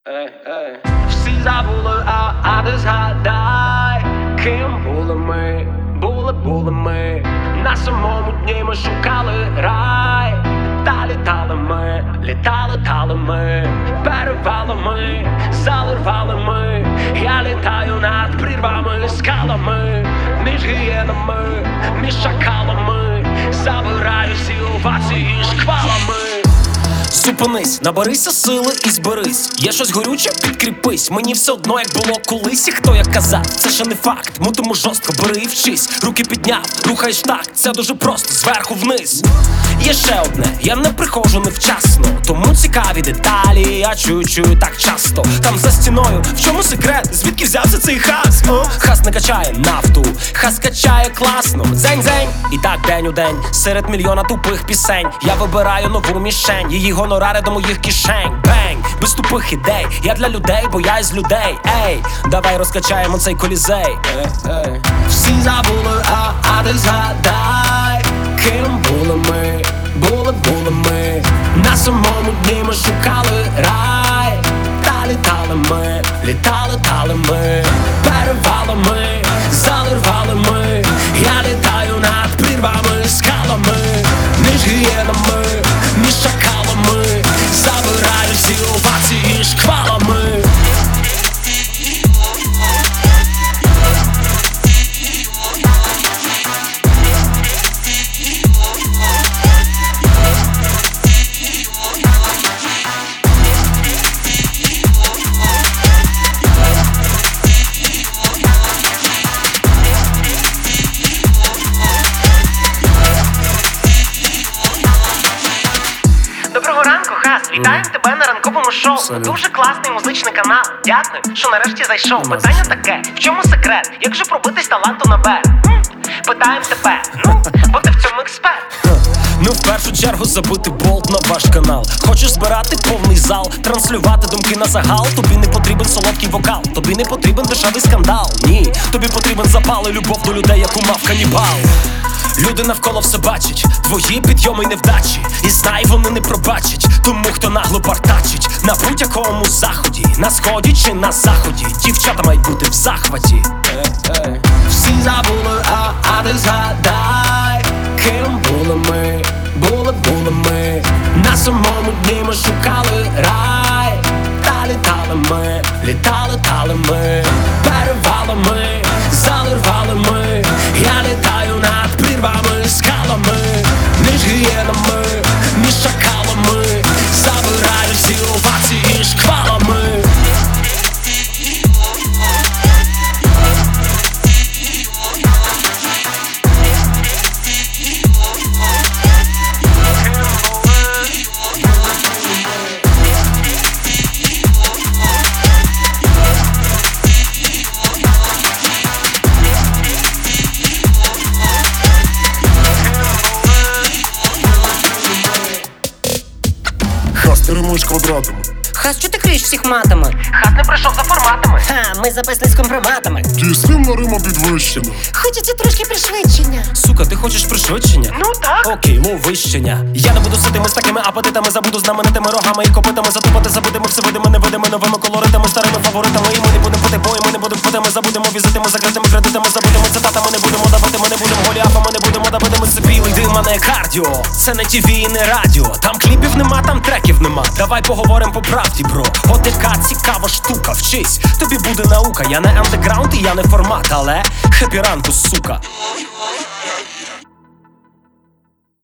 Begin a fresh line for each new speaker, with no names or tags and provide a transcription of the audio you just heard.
Всі забули, а ти згадай, ким були ми. На самому дні ми шукали рай. Та літали ми, перевалами, заливали ми. Я літаю над прірвами, скалами, між гієнами, між шакалами. Забираю всі овації шквалами.
Зупинись, наберися сили і зберись. Є щось горюче, підкріпись. Мені все одно, як було колись. І хто як казав, це ще не факт. Мутимо жорстко, бери і вчись. Руки підняв, рухаєш так, це дуже просто, зверху вниз. Є ще одне, я не приходжу невчасно. Тому цікаві деталі, я чую так часто. Там за стіною, в чому секрет? Звідки взявся цей хас? Хас не качає нафту, хас качає класно. Дзень-дзень, і так день у день. Серед мільйона тупих пісень я вибираю нову мішень. Її гонорари до моїх кишень. Бень, без тупих ідей. Я для людей, бо я із людей. Ей, давай розкачаємо цей колізей.
Всі забули, а ти згадай, ким були ми. На самому дні ми шукали рай. Та літали ми, перевалами, заливали ми. Я літаю над прірвами, скалами, між гієнами, між шакалами. Забираю всі овації шквалами.
Доброго ранку, Хас! Вітаємо тебе на ранковому шоу. Дуже класний музичний канал. Дякую, що нарешті зайшов. Питання таке: в чому секрет? Як же пробитись таланту на берег? Питаємо тебе, бо ти в цьому експерт.
Ну, в першу чергу забити болт на ваш канал. Хочеш збирати повний зал, транслювати думки на загал. Тобі не потрібен солодкий вокал, тобі не потрібен дешевий скандал. Ні, тобі потрібен запал і любов до людей, яку мав канібал. Люди навколо все бачать, твої підйоми й невдачі. І знай, вони не пробачать тому, хто нагло партачить. На будь-якому заході, на сході чи на заході, дівчата мають бути в захваті.
Всі забули, а ти згадай, ким були ми. На самому дні ми шукали рай. Та літали ми, перевалами, заливали ми. Я літаю над прірвами, скалами, між гієнами, між шакалами. Забираю всі овації шквалами.
Хас, ти римуєш квадратами.
Хас, що ти криєш всіх матами?
Хас не прийшов за форматами.
Ми записли з компроматами.
Дійсно рима підвищена.
Хочеться трошки пришвидшення.
Сука, ти хочеш пришвидшення?
Ну так.
Окей, ловищення. Я не буду ситими з такими апетитами. Забуду знаменитими рогами і копитами. Затупати забудемо все видимо, невидими, новими колоритами, старими фаворитами. І ми не будемо пити бої, ми не будемо пити. Ми забудемо візитими, закритими кредитами. Забудемо цитатами, не будемо давати. Ми не будемо голіафами, не будемо давити. Ми це білий дим, а не кардіо. Це не ТВ і не радіо. Там кліпів нема, там треків нема. Давай поговоримо по правді, бро. От яка цікава штука, вчись, тобі буде наука. Я не андеграунд і я не формат, але хепі ранку, сука.